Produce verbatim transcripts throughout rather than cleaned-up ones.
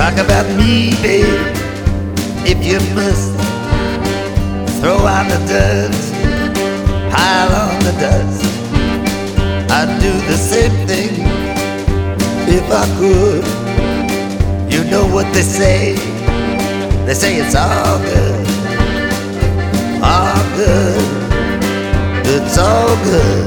Talk about me, babe, if you must. Throw on the dust, pile on the dust. I'd do the same thing if I could. You know what they say, they say it's all good, all good, it's all good.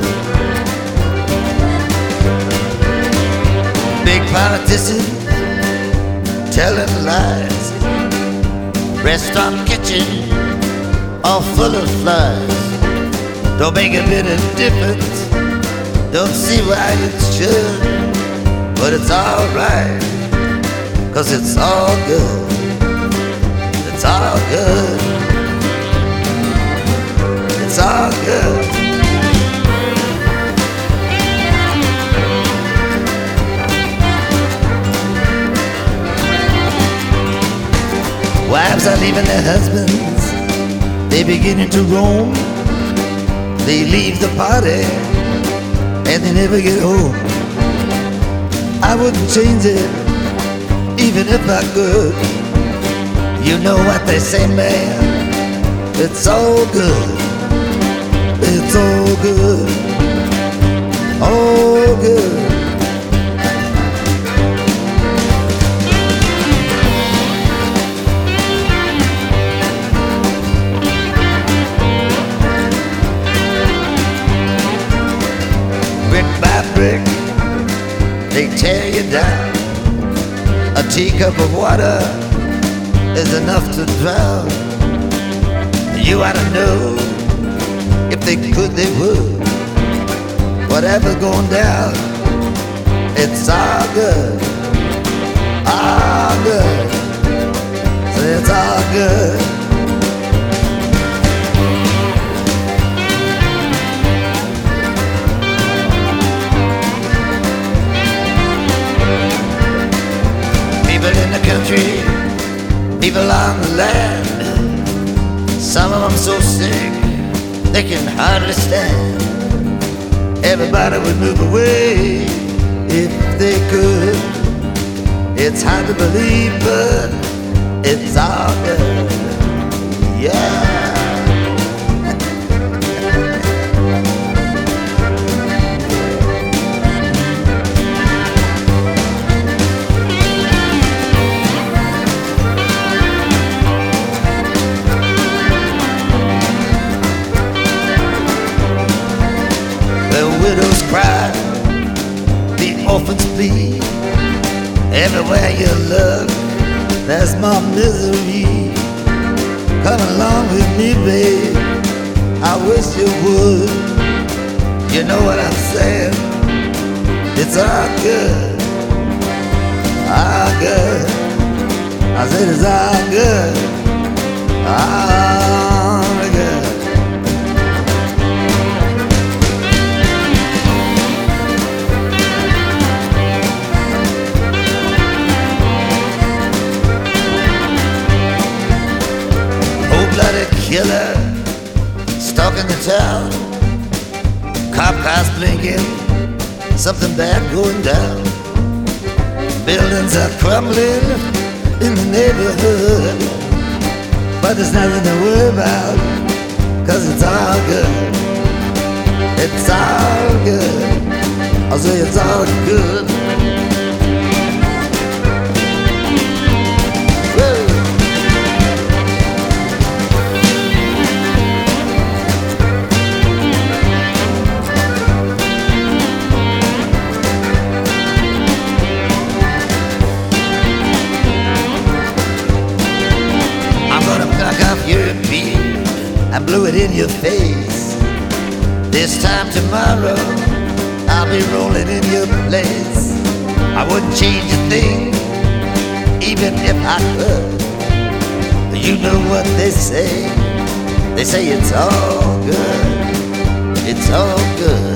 Big politicians telling lies, restaurant kitchen all full of flies. Don't make a bit of difference, don't see why it should, but it's alright, 'cause it's all good, it's all good, it's all good. Wives are leaving their husbands, they beginning to roam. They leave the party and they never get home. I wouldn't change it even if I could. You know what they say, man, it's all good, it's all good, all good. Brick by brick, they tear you down. A teacup of water is enough to drown. You ought to know, if they could, they would. Whatever going down, it's all good, all good. So it's all good. People in the country, people on the land, some of them so sick they can hardly stand. Everybody would move away if they could. It's hard to believe, but it's all good, yeah. The widows cry, the orphans plead. Everywhere you look, there's more misery. Come along with me, babe, I wish you would. You know what I'm saying, it's all good, all good. I said it's all good, all good. Bloody killer stalking the town. Cop cars blinking, something bad going down. Buildings are crumbling in the neighborhood, but there's nothing to worry about, 'cause it's all good, it's all good. I'll say it's all good. Your beat, I blew it in your face. This time tomorrow, I'll be rolling in your place. I wouldn't change a thing, even if I could. You know what they say, they say it's all good, it's all good.